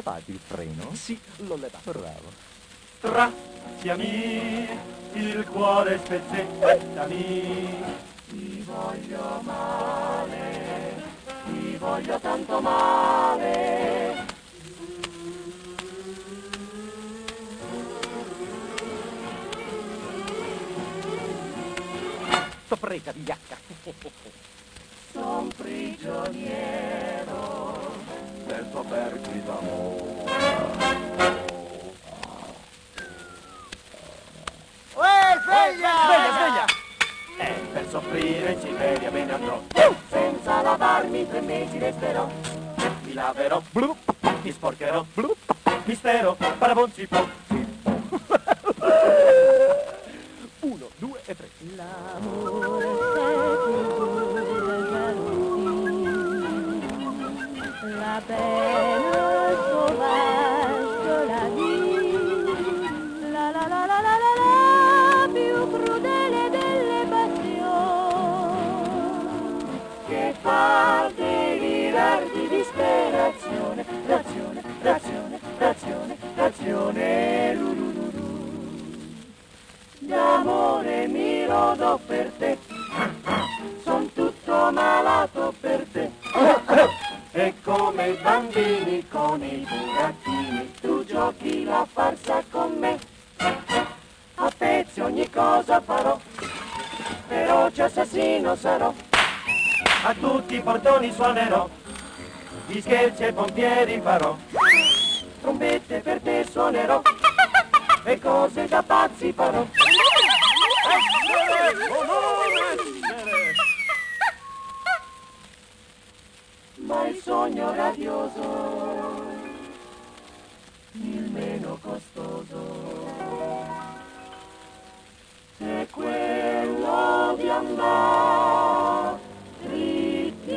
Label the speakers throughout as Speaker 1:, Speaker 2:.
Speaker 1: levato il freno?
Speaker 2: Sì, l'ho levato.
Speaker 1: Bravo.
Speaker 3: Straziami il cuore, spezzettami. Ti voglio male, ti voglio tanto male.
Speaker 2: Sto prega, vigliacca.
Speaker 3: Son prigioniero del tuo perfido amore.
Speaker 2: Sveglia!
Speaker 3: Per soffrire in Siberia me ne andrò. Senza lavarmi 3 mesi resterò. Mi laverò, mi sporcherò, mistero, parabonzi po'.
Speaker 2: 1, 2 e 3.
Speaker 4: L'amore c'est toujours jalousie, la belle sauvage de la vie, la più crudele delle passioni,
Speaker 3: Che fa delirar di disperazione, razione, d'amore mi rodò per te, son tutto malato per te. E come i bambini con i burattini, tu giochi la farsa con me. A pezzi ogni cosa farò, feroce assassino sarò. A tutti i portoni suonerò, gli scherzi ai pompieri farò. Trombette per te suonerò, e cose da pazzi farò. Ma il sogno radioso, il meno costoso, è quello di andare dritti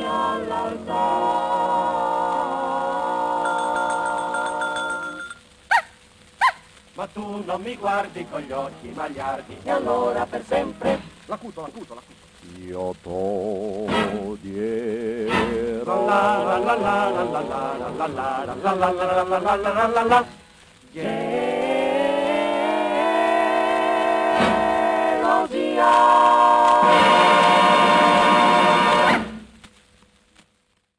Speaker 3: all'altare. Ma tu non mi guardi con gli occhi magliardi, e allora per sempre
Speaker 2: L'acuto.
Speaker 1: Io t'odierò.
Speaker 3: la la la la la la la la la la la la la la la la la la. Gelosia.